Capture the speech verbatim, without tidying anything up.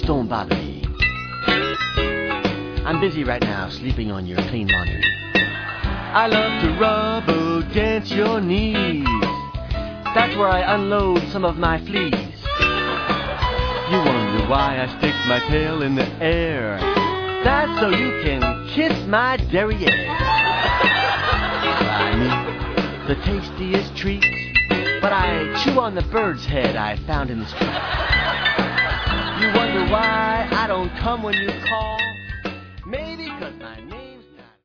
don't bother me. I'm busy right now sleeping on your clean laundry. I love to rub against your knees. That's where I unload some of my fleas. You wonder why I stick my tail in the air. That's so you can kiss my derriere. I mean, the tastiest treat. But I chew on the bird's head I found in the street. You wonder why I don't come when you call.